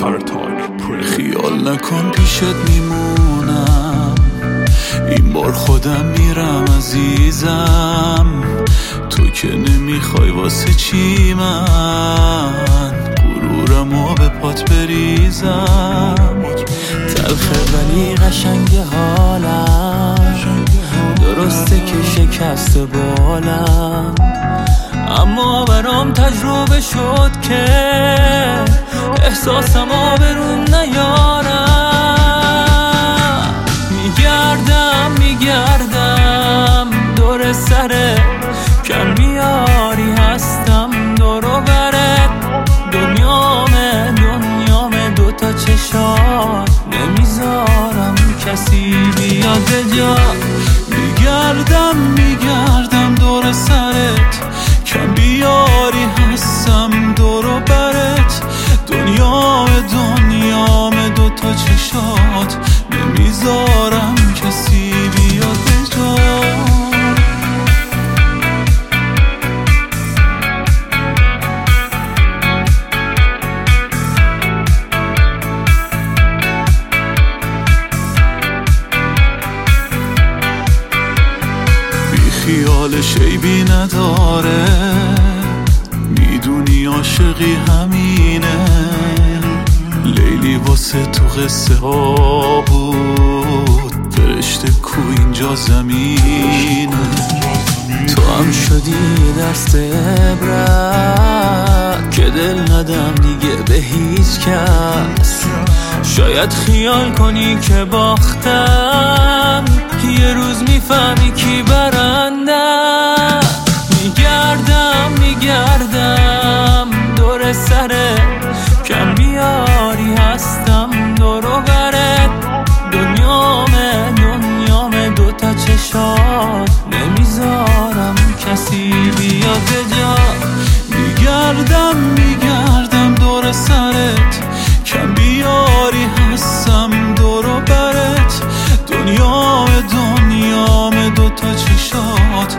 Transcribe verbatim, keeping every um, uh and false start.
خیال نکن پیشت میمونم، این بار خودم میرم عزیزم. تو که نمیخوای واسه چی من غرورمو به پات بریزم. تلخه ولی قشنگ حالم، درسته که شکست بالم، اما برام تجربه شد که احساسم آبروم نیارم. میگردم میگردم دور سرت، کم بیاری هستم دور و برت. دنیامه دنیامه دوتا چشات، نمیذارم کسی بیاد به جا. میگردم میگردم دور سرت، کم بیاری هستم دور و برت. دنیام دنیام دوتا چشات، نمیذارم کسی بیاد به جا. خیالش عیبی نداره، میدونی عاشقی همینه. لیلی واسه تو قصه ها بود، فرشته کو اینجا زمینه. تو هم شدی دست عبرت که دل ندم دیگه به هیچ کس. شاید خیال کنی که باختم، یه روز میفهمی کی برنده. میگردم میگردم دور سرت، کم بیاری هستم دور و برت. دنیامه دنیامه دوتا چشات، نمیذارم کسی بیاد به جا. میگردم میگردم دور سرت، کم بیاری هستم دور و برت. دنیام دنیام دوتا چشات،